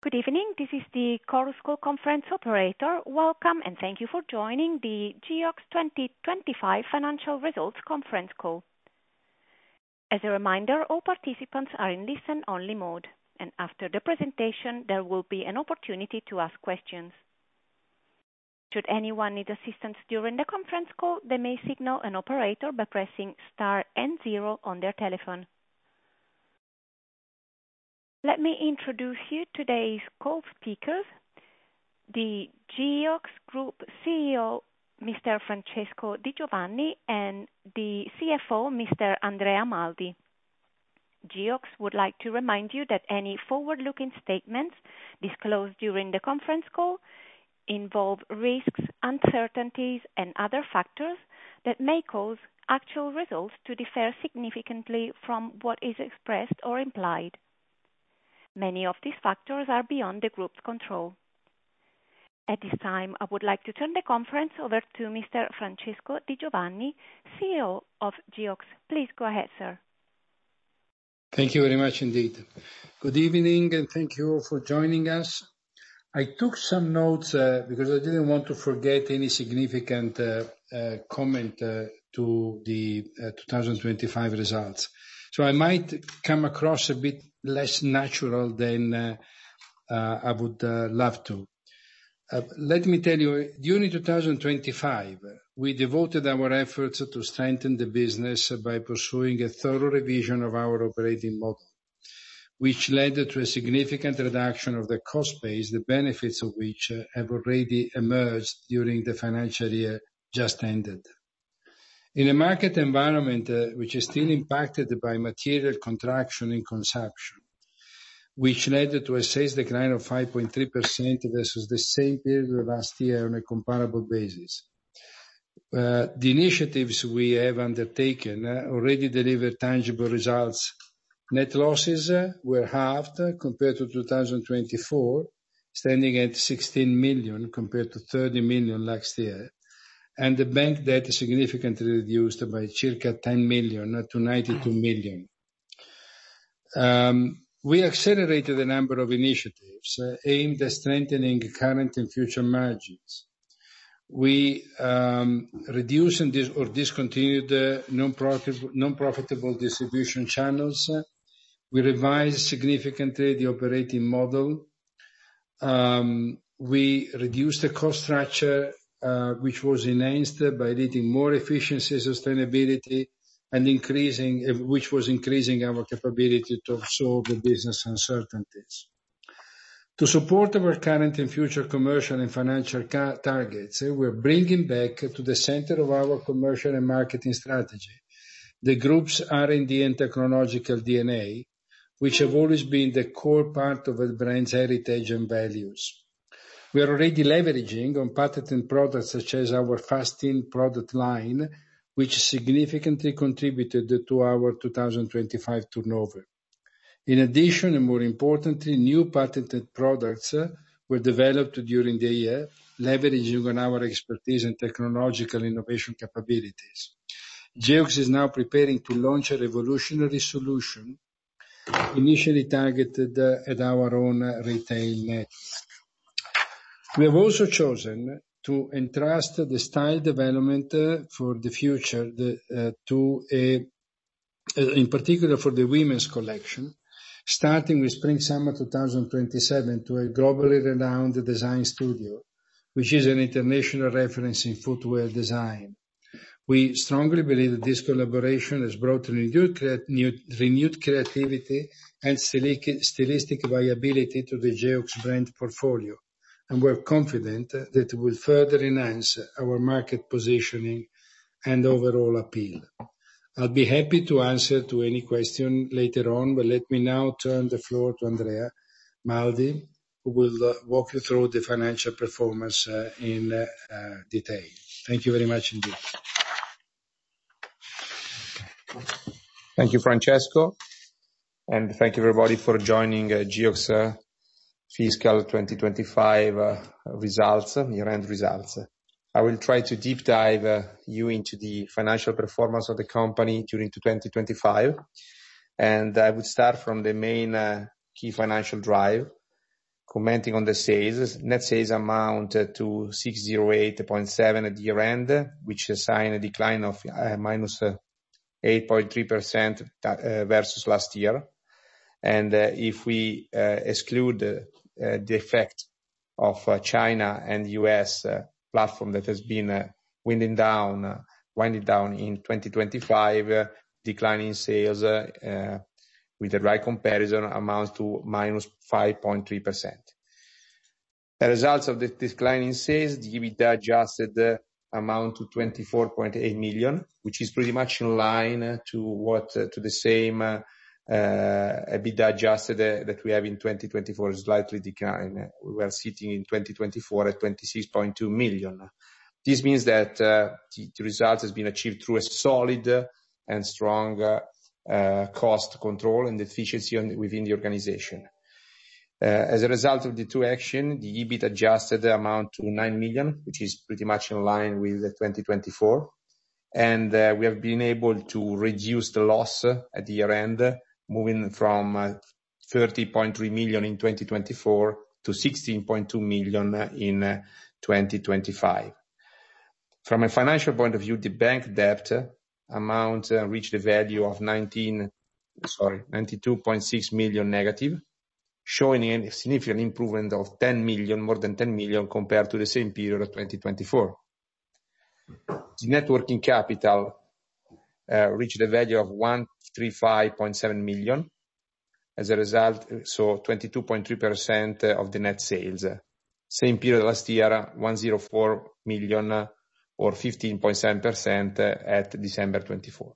Good evening. This is the Chorus Call conference operator. Welcome, and thank you for joining the Geox 2025 financial results conference call. As a reminder, all participants are in listen-only mode, and after the presentation, there will be an opportunity to ask questions. Should anyone need assistance during the conference call, they may signal an operator by pressing star and 0 on their telephone. Let me introduce you to today's call speakers: the Geox Group CEO, Mr. Francesco Di Giovanni, and the CFO, Mr. Andrea Maldi. Geox would like to remind you that any forward-looking statements disclosed during the conference call involve risks, uncertainties, and other factors that may cause actual results to differ significantly from what is expressed or implied. Many of these factors are beyond the group's control. At this time, I would like to turn the conference over to Mr. Francesco Di Giovanni, CEO of Geox. Please go ahead, sir. Thank you very much indeed. Good evening, and thank you for joining us. I took some notes because I didn't want to forget any significant comment to the 2025 results. So I might come across a bit less natural than I would love to. Let me tell you, during 2025, we devoted our efforts to strengthen the business by pursuing a thorough revision of our operating model, which led to a significant reduction of the cost base, the benefits of which have already emerged during the financial year just ended. In a market environment which is still impacted by material contraction in consumption, which led to a sales decline of 5.3% versus the same period of last year on a comparable basis. The initiatives we have undertaken already delivered tangible results. Net losses were halved compared to 2024, standing at 16 million compared to 30 million last year, and the bank debt significantly reduced by circa 10 million to 92 million. We accelerated a number of initiatives aimed at strengthening current and future margins. We reduced or discontinued non-profitable distribution channels. We revised significantly the operating model. We reduced the cost structure, which was enhanced by leading more efficiency, sustainability, and which was increasing our capability to absorb the business uncertainties. To support our current and future commercial and financial targets, we're bringing back to the center of our commercial and marketing strategy the group's R&D and technological DNA, which have always been the core part of the brand's heritage and values. We are already leveraging on patented products such as our Fast-In product line, which significantly contributed to our 2025 turnover. In addition, and more importantly, new patented products were developed during the year, leveraging on our expertise and technological innovation capabilities. Geox is now preparing to launch a revolutionary solution initially targeted at our own retail network. We have also chosen to entrust the style development for the future in particular for the women's collection, starting with Spring/Summer 2027 to a globally renowned design studio, which is an international reference in footwear design. We strongly believe that this collaboration has brought renewed creativity and stylistic viability to the Geox brand portfolio, and we're confident that it will further enhance our market positioning and overall appeal. I'll be happy to answer to any question later on, but let me now turn the floor to Andrea Maldi, who will walk you through the financial performance in detail. Thank you very much indeed. Thank you, Francesco, and thank you everybody for joining Geox fiscal 2025 results, year-end results. I will try to deep dive you into the financial performance of the company during 2025, and I would start from the main key financial drive. Commenting on the sales, net sales amount to 608.7 at year end, which is a decline of minus 8.3% versus last year. And if we exclude the effect of China and US platform that has been winding down in 2025, decline in sales with the right comparison amounts to minus 5.3%. The results of the decline in sales, the EBITDA adjusted amount to 24.8 million, which is pretty much in line to the same EBITDA adjusted that we have in 2024, slightly decline. We were sitting in 2024 at 26.2 million. This means that the result has been achieved through a solid and strong cost control and efficiency within the organization. As a result of the two actions, the EBIT adjusted amount to 9 million, which is pretty much in line with 2024. And we have been able to reduce the loss at the year end, moving from 30.3 million in 2024 to 16.2 million in 2025. From a financial point of view, the bank debt amount reached a value of 92.6 million negative, showing a significant improvement of 10 million, more than 10 million compared to the same period of 2024. The net working capital reached a value of 135.7 million. As a result, so 22.3% of the net sales. Same period last year, 104 million or 15.7% at December 24.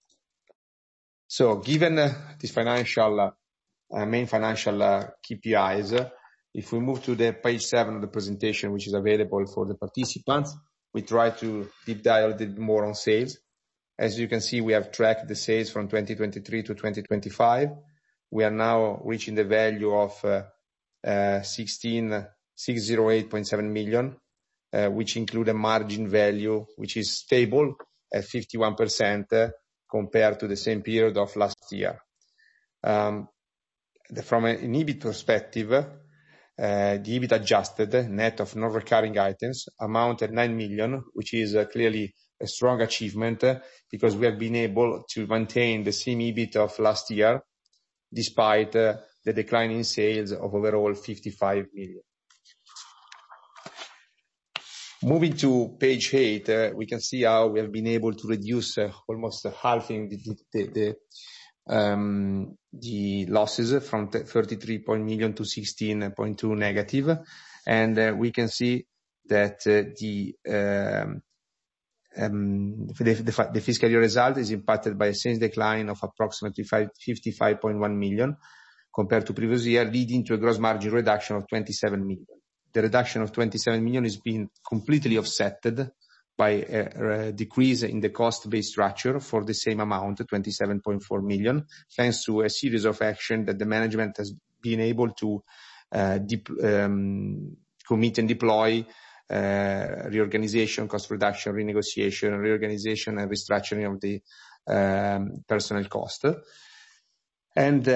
So given this main financial KPIs, if we move to the page 7 of the presentation, which is available for the participants, we try to deep dive a little bit more on sales. As you can see, we have tracked the sales from 2023 to 2025. We are now reaching the value of 608.7 million, which include a margin value which is stable at 51% compared to the same period of last year. From an EBIT perspective, the EBIT adjusted net of non-recurring items amounted 9 million, which is clearly a strong achievement because we have been able to maintain the same EBIT of last year despite the decline in sales of overall 55 million. Moving to page 8, we can see how we have been able to reduce almost halving the losses from 33 million to 16.2 negative. And we can see that the fiscal year result is impacted by a sales decline of approximately 55.1 million compared to previous year, leading to a gross margin reduction of 27 million. The reduction of 27 million is being completely offset by a decrease in the cost-based structure for the same amount, 27.4 million, thanks to a series of actions that the management has been able to commit and deploy, reorganization, cost reduction, renegotiation, reorganization, and restructuring of the personnel cost. And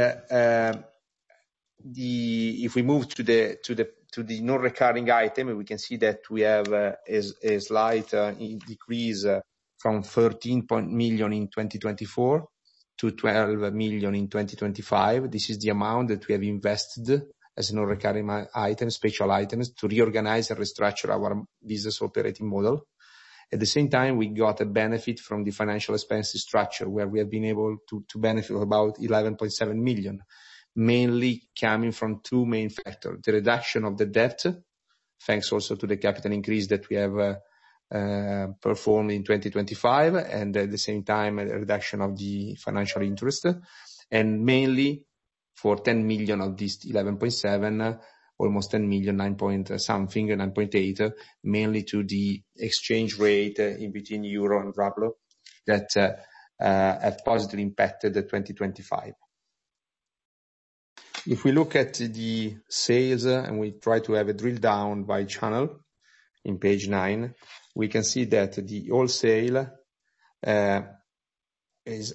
if we move to the non-recurring item, we can see that we have a slight decrease from 13 million in 2024 to 12 million in 2025. This is the amount that we have invested as non-recurring items, special items, to reorganize and restructure our business operating model. At the same time, we got a benefit from the financial expenses structure, where we have been able to benefit about 11.7 million. Mainly coming from two main factors: the reduction of the debt, thanks also to the capital increase that we have performed in 2025, and at the same time, a reduction of the financial interest. And mainly for 10 million of this 11.7, almost 10 million, 9 point something, 9.8, mainly to the exchange rate in between euro and ruble that have positively impacted the 2025. If we look at the sales and we try to have a drill down by channel in page 9, we can see that the wholesale is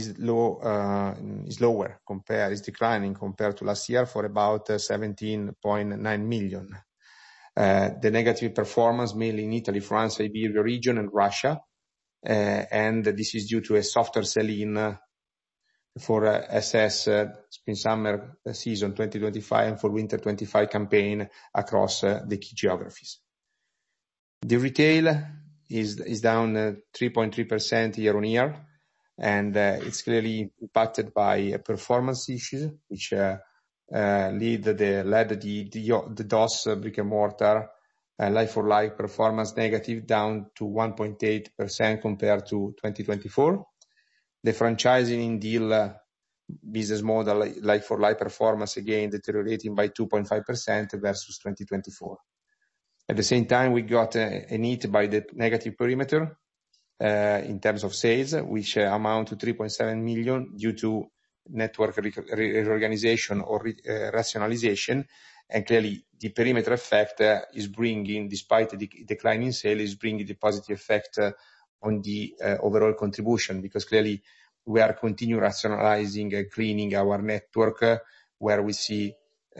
declining compared to last year for about 17.9 million. The negative performance mainly in Italy, France, Iberia region, and Russia, and this is due to a softer sell-in for SS spring-summer season 2025 and for winter 25 campaign across the key geographies. The retail is down 3.3% year on year, and it's clearly impacted by performance issues, which led the DOS brick and mortar like-for-like performance negative down to 1.8% compared to 2024. The franchising deal business model like-for-like performance again deteriorating by 2.5% versus 2024. At the same time, we got a hit by the negative perimeter in terms of sales, which amount to 3.7 million due to network reorganization or rationalization. And clearly, the perimeter effect is bringing, despite the decline in sales, is bringing the positive effect on the overall contribution, because clearly we are continuing rationalizing and cleaning our network where we see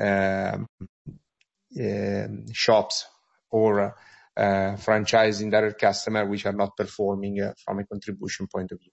shops or franchising direct customer which are not performing from a contribution point of view.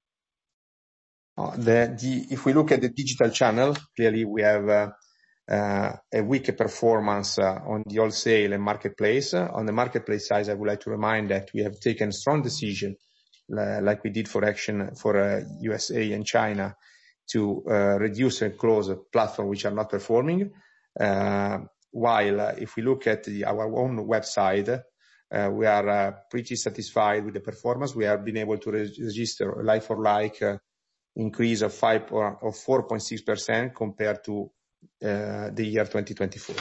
If we look at the digital channel, clearly we have a weaker performance on the wholesale and marketplace. On the marketplace side, I would like to remind that we have taken a strong decision, like we did for Action for USA and China, to reduce and close a platform which are not performing. While if we look at our own website, we are pretty satisfied with the performance. We have been able to register a like-for-like increase of 4.6% compared to the year 2024.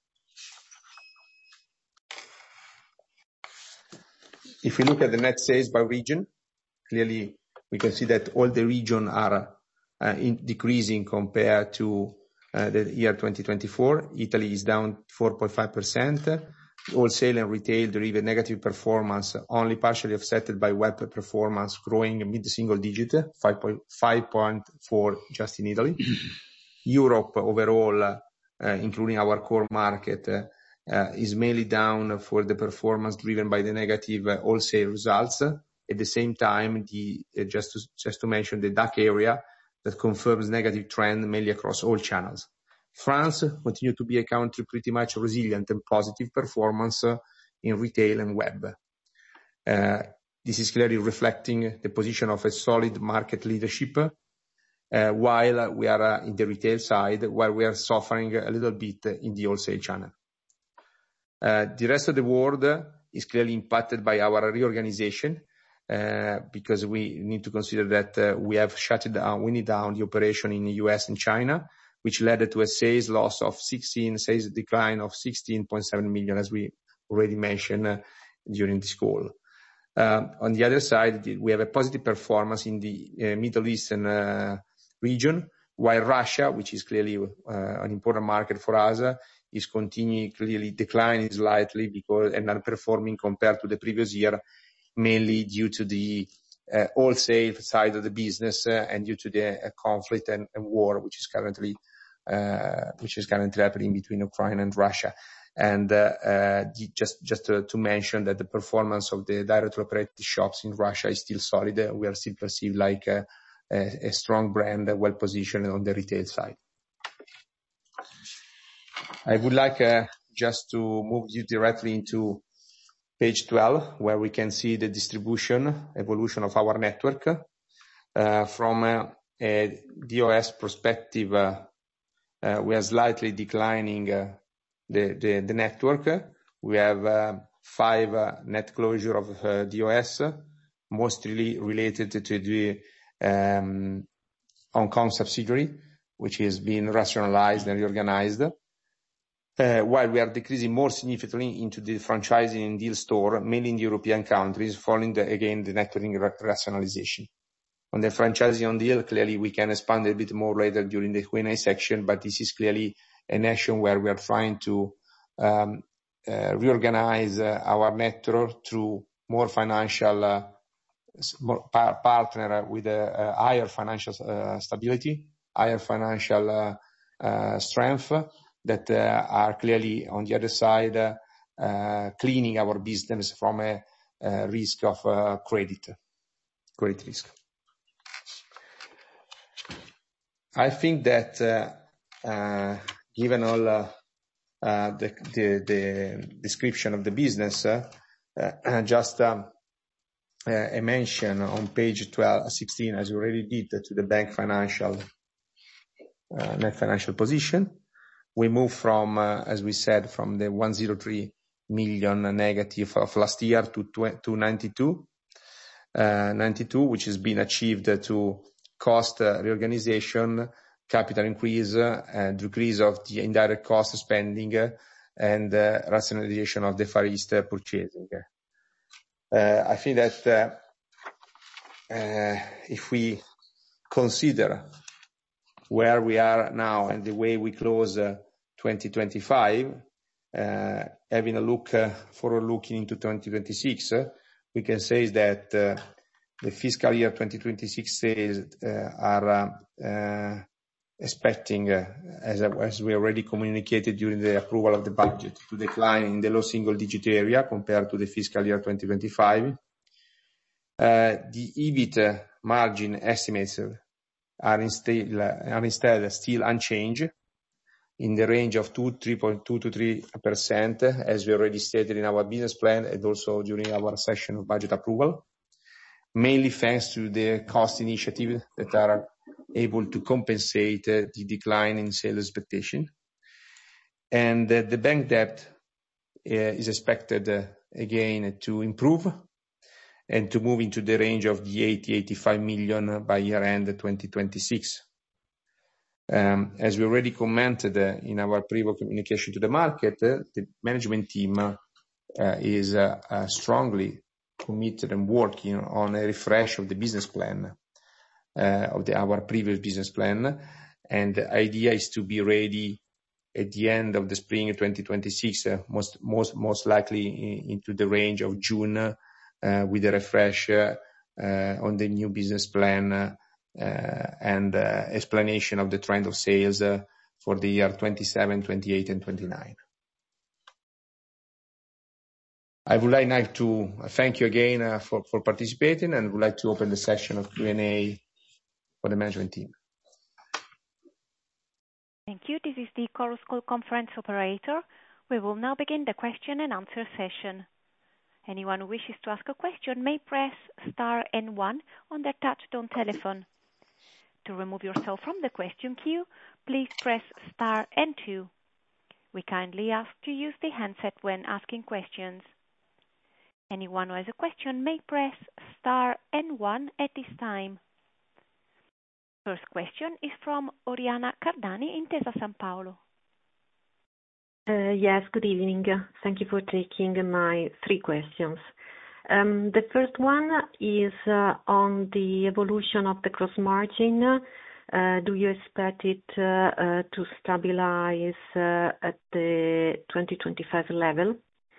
If we look at the net sales by region, clearly we can see that all the regions are decreasing compared to the year 2024. Italy is down 4.5%. Wholesale and retail derive negative performance, only partially offset by web performance growing mid-single digit, 5.4 just in Italy. Europe overall, including our core market, is mainly down for the performance driven by the negative wholesale results. At the same time, just to mention the DACH area that confirms negative trend mainly across all channels. France continued to be a country pretty much resilient and positive performance in retail and web. This is clearly reflecting the position of a solid market leadership, while we are in the retail side, where we are suffering a little bit in the wholesale channel. The rest of the world is clearly impacted by our reorganization, because we need to consider that we have winding down the operation in the US and China, which led to a sales decline of 16.7 million, as we already mentioned during this call. On the other side, we have a positive performance in the Middle Eastern region, while Russia, which is clearly an important market for us, is continuing clearly declining slightly because and underperforming compared to the previous year, mainly due to the wholesale side of the business and due to the conflict and war which is currently happening between Ukraine and Russia. And just to mention that the performance of the direct operated shops in Russia is still solid. We are still perceived like a strong brand, well positioned on the retail side. I would like just to move you directly into page 12, where we can see the distribution evolution of our network. From a DOS perspective, we are slightly declining the network. We have 5 net closure of DOS, mostly related to the Hong Kong subsidiary, which is being rationalized and reorganized. While we are decreasing more significantly into the franchising and deal store, mainly in the European countries, following the network rationalization. On the franchising on deal, clearly we can expand a bit more later during the Q&A section, but this is clearly an action where we are trying to reorganize our network through more financial partner with a higher financial stability, higher financial strength, that are clearly on the other side cleaning our business from a risk of credit risk. I think that given all the description of the business, just a mention on page 16, as you already did, to the bank financial net financial position. We moved from, as we said, from the 103 million negative of last year to 92, which has been achieved to cost reorganization, capital increase, decrease of the indirect cost spending, and rationalization of the Far East purchasing. I think that if we consider where we are now and the way we close 2025, having a look forward looking into 2026, we can say that the fiscal year 2026 sales are expecting, as we already communicated during the approval of the budget, to decline in the low single-digit area compared to the fiscal year 2025. The EBIT margin estimates are instead still unchanged in the range of 3.2 to 3%, as we already stated in our business plan and also during our session of budget approval, mainly thanks to the cost initiative that are able to compensate the decline in sales expectation. And the bank debt is expected again to improve and to move into the range of the 85 million by year end 2026. As we already commented in our previous communication to the market, the management team is strongly committed and working on a refresh of the business plan, our previous business plan. And the idea is to be ready at the end of the spring 2026, most likely into the range of June, with a refresh on the new business plan and explanation of the trend of sales for the year 27, 28, and 29. I would like now to thank you again for participating, and would like to open the session of Q&A for the management team. Thank you. This is the Chorus Call conference operator. We will now begin the question and answer session. Anyone who wishes to ask a question may press star and one on their touch-tone telephone. To remove yourself from the question queue, please press star and two. We kindly ask to use the handset when asking questions. Anyone who has a question may press star and one at this time. First question is from Oriana Cardani, Intesa Sanpaolo. Yes, good evening. Thank you for taking my 3 questions. The first one is on the evolution of the gross margin. Do you expect it to stabilize at the 2025 level?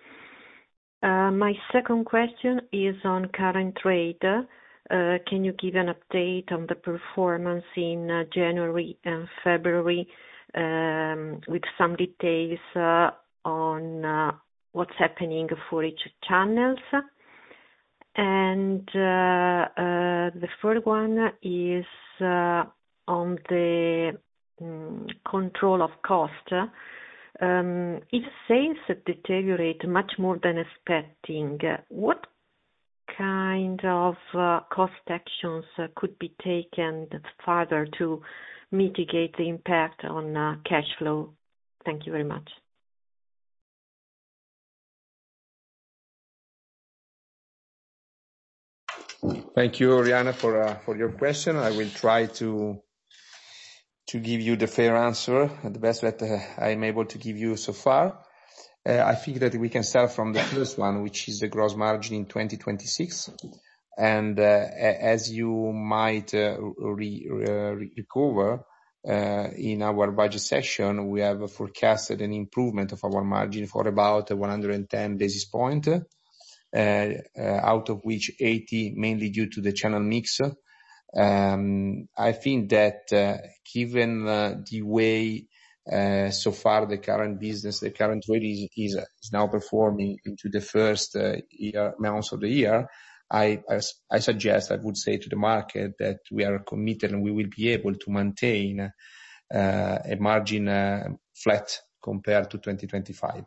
My second question is on current trade. Can you give an update on the performance in January and February, with some details on what's happening for each channels? And the third one is on the control of cost. If sales deteriorate much more than expecting, what kind of cost actions could be taken further to mitigate the impact on cash flow? Thank you very much. Thank you, Oriana, for your question. I will try to give you the fair answer, the best that I'm able to give you so far. I think that we can start from the first one, which is the gross margin in 2026. And as you might recover, in our budget session, we have forecasted an improvement of our margin for about 110 basis points, out of which 80 mainly due to the channel mix. I think that given the way so far the current trade is now performing into the first months of the year, I would say to the market that we are committed and we will be able to maintain a margin flat compared to 2025.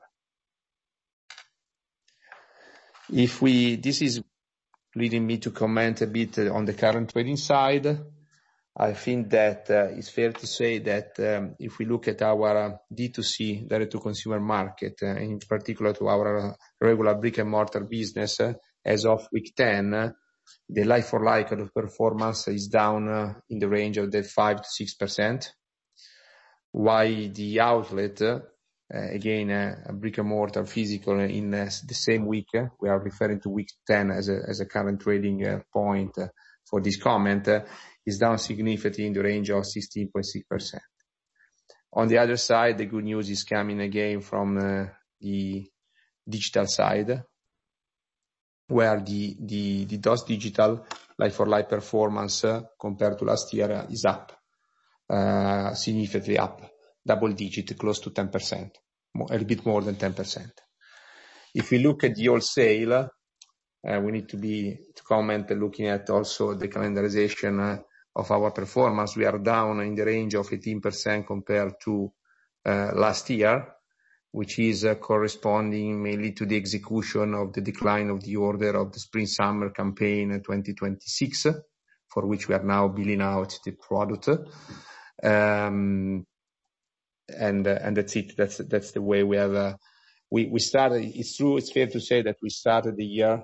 This is leading me to comment a bit on the current trading side. I think that it's fair to say that if we look at our D2C, direct to consumer market, in particular to our regular brick and mortar business, as of week 10, the like-for-like performance is down in the range of the 5 to 6%. While the outlet, again, brick and mortar physical in the same week, we are referring to week 10 as a current trading point for this comment, is down significantly in the range of 16.6%. On the other side, the good news is coming again from the digital side, where the DOS digital like-for-like performance compared to last year is up, significantly up, double digit, close to 10%, a little bit more than 10%. If we look at the wholesale, we need to comment looking at also the calendarization of our performance. We are down in the range of 18% compared to last year, which is corresponding mainly to the execution of the decline of the order of the spring-summer campaign 2026, for which we are now billing out the product. And that's it. That's the way we have. We started. It's true. It's fair to say that we started the year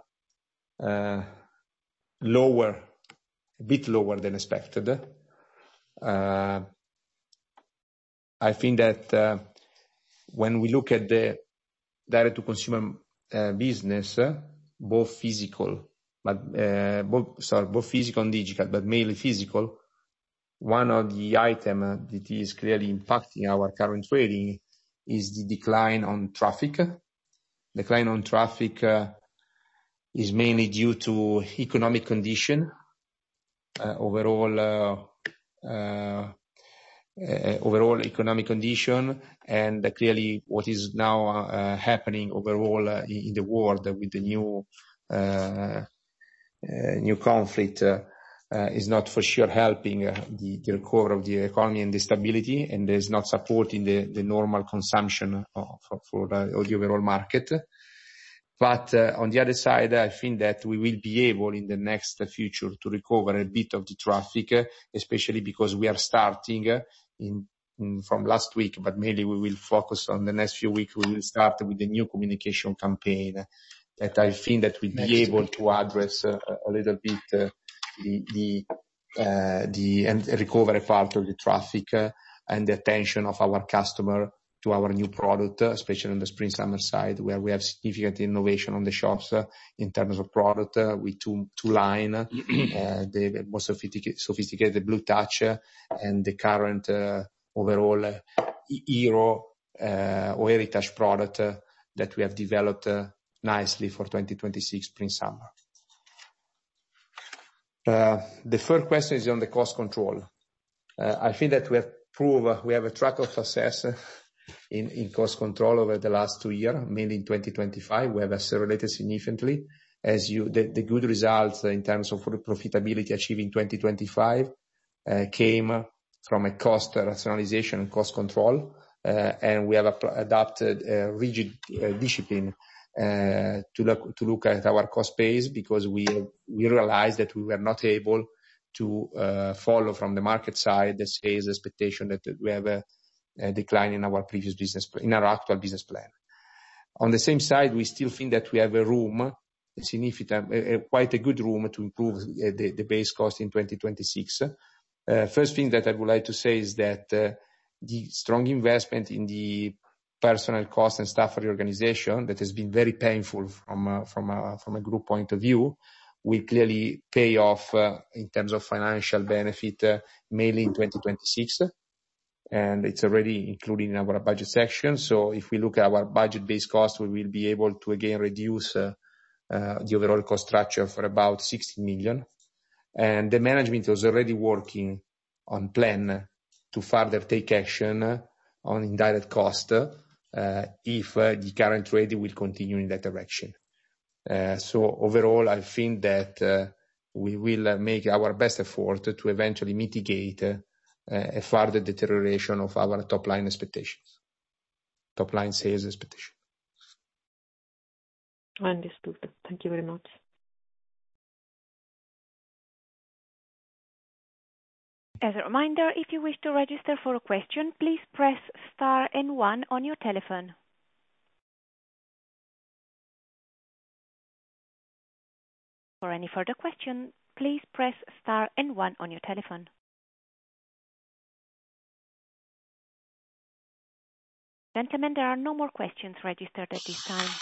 lower, a bit lower than expected. I think that when we look at the direct to consumer business, both physical and digital, but mainly physical, one of the item that is clearly impacting our current trading is the decline on traffic. Decline on traffic is mainly due to economic condition, overall economic condition, and clearly what is now happening overall in the world with the new conflict is not for sure helping the recovery of the economy and the stability, and is not supporting the normal consumption for the overall market. But on the other side, I think that we will be able in the next future to recover a bit of the traffic, especially because we are starting from last week, but mainly we will focus on the next few weeks. We will start with the new communication campaign that I think that we'll be able to address a little bit and recover a part of the traffic and the attention of our customer to our new product, especially on the spring summer side, where we have significant innovation on the shops in terms of product with two line, the most sophisticated Blue Touch and the current overall Hero or Heritage product that we have developed nicely for 2026 spring summer. The third question is on the cost control. I think that we have a track of success in cost control over the last 2 years, mainly in 2025. We have accelerated significantly the good results in terms of profitability achieved in 2025 came from a cost rationalization and cost control, and we have adopted a rigid discipline to look at our cost base, because we realized that we were not able to follow from the market side the sales expectation that we have a decline in our actual business plan. On the same side, we still think that we have quite a good room to improve the base cost in 2026. First thing that I would like to say is that the strong investment in the personnel cost and staff reorganization that has been very painful from a group point of view will clearly pay off in terms of financial benefit mainly in 2026, and it's already included in our budget section. So if we look at our budget based cost, we will be able to again reduce the overall cost structure for about 16 million. And the management was already working on plan to further take action on indirect cost if the current trade will continue in that direction. So overall, I think that we will make our best effort to eventually mitigate a further deterioration of our top line expectations, top line sales expectations. Understood. Thank you very much. As a reminder, if you wish to register for a question, please press star and 1 on your telephone. For any further question, please press star and 1 on your telephone. Gentlemen, there are no more questions registered at this time.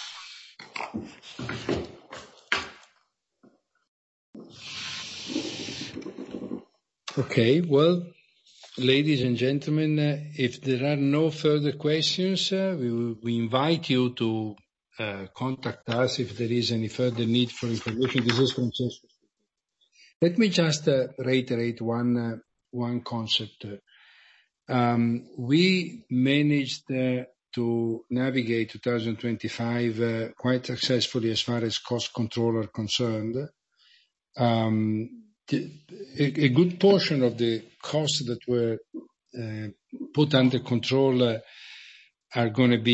Okay, well, ladies and gentlemen, if there are no further questions, we invite you to contact us if there is any further need for information. This is Francesco. Let me just reiterate one concept. We managed to navigate 2025 quite successfully as far as cost control are concerned. A good portion of the costs that were put under control were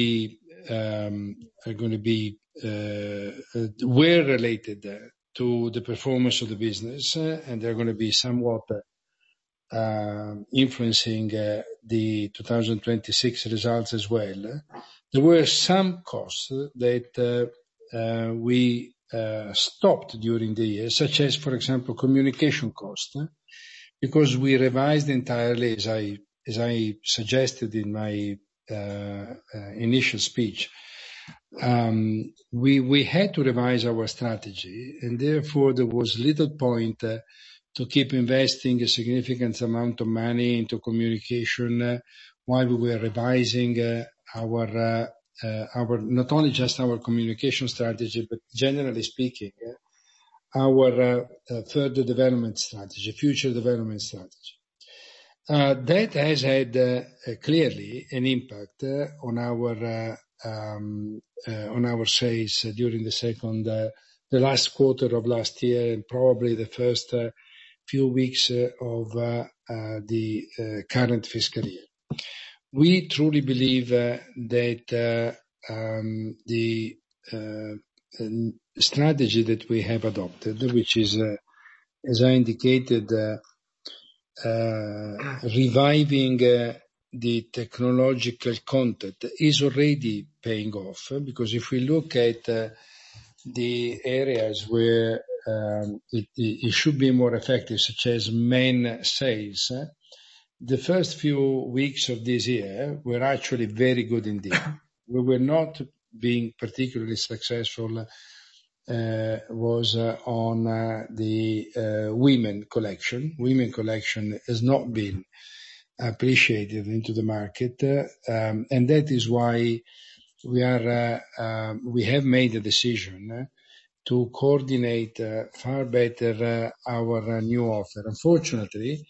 related to the performance of the business, and they're going to be somewhat influencing the 2026 results as well. There were some costs that we stopped during the year, such as, for example, communication cost, because we revised entirely, as I suggested in my initial speech. We had to revise our strategy, and therefore there was little point to keep investing a significant amount of money into communication while we were revising our not only just our communication strategy, but generally speaking, our further development strategy, future development strategy. That has had clearly an impact on our sales during the last quarter of last year, and probably the first few weeks of the current fiscal year. We truly believe that the strategy that we have adopted, which is, as I indicated, reviving the technological content, is already paying off. Because if we look at the areas where it should be more effective, such as main sales, the first few weeks of this year were actually very good indeed. We were not being particularly successful was on the women collection. Women collection has not been appreciated into the market, and that is why we have made a decision to coordinate far better our new offer. Unfortunately,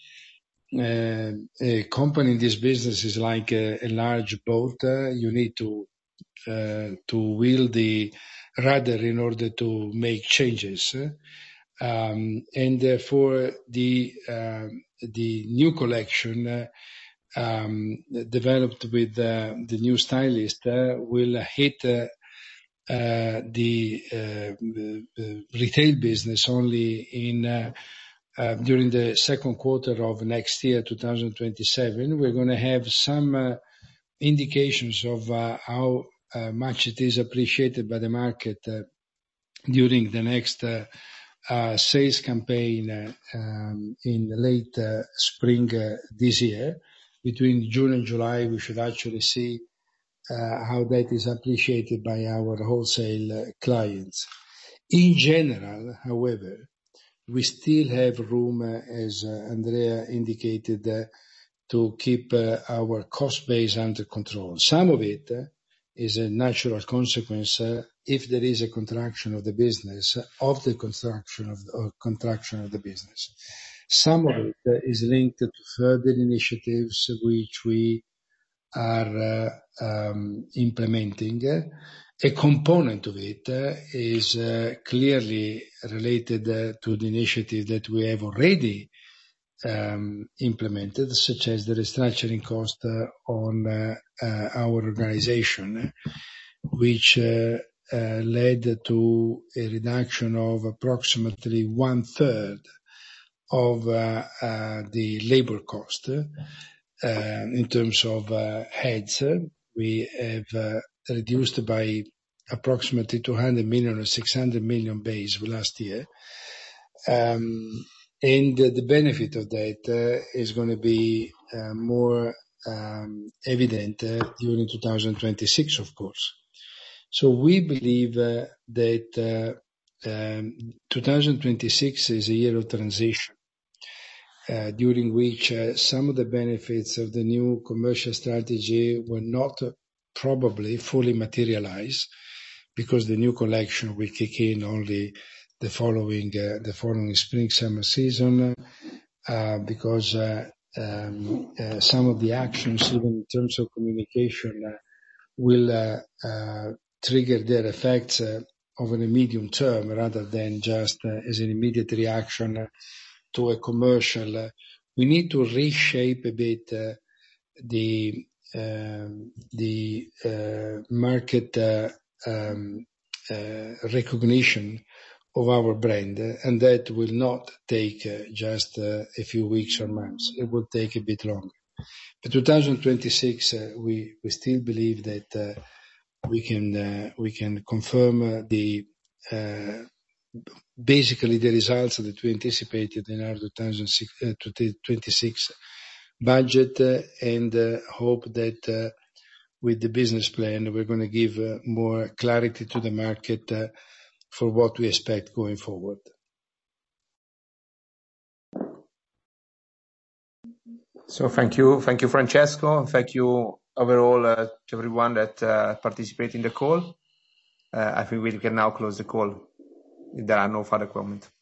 a company in this business is like a large boat. You need to wheel the rudder in order to make changes. And therefore, the new collection developed with the new stylist will hit the retail business only during the second quarter of next year, 2027. We're going to have some indications of how much it is appreciated by the market during the next sales campaign in late spring this year. Between June and July, we should actually see how that is appreciated by our wholesale clients. In general, however, we still have room, as Andrea indicated, to keep our cost base under control. Some of it is a natural consequence if there is a contraction of the business, of the contraction of the business. Some of it is linked to further initiatives which we are implementing. A component of it is clearly related to the initiative that we have already implemented, such as the restructuring cost on our organization, which led to a reduction of approximately 1/3 of the labor cost. In terms of heads, we have reduced by approximately 200 million or 600 million base last year. And the benefit of that is going to be more evident during 2026, of course. So we believe that 2026 is a year of transition, during which some of the benefits of the new commercial strategy will not probably fully materialize, because the new collection will kick in only the following spring-summer season, because some of the actions, even in terms of communication, will trigger their effects over the medium term rather than just as an immediate reaction to a commercial. We need to reshape a bit the market recognition of our brand, and that will not take just a few weeks or months. It will take a bit longer. But 2026, we still believe that we can confirm basically the results that we anticipated in our 2026 budget, and hope that with the business plan we're going to give more clarity to the market for what we expect going forward. So thank you, Francesco, and thank you overall to everyone that participated in the call. I think we can now close the call if there are no further comments.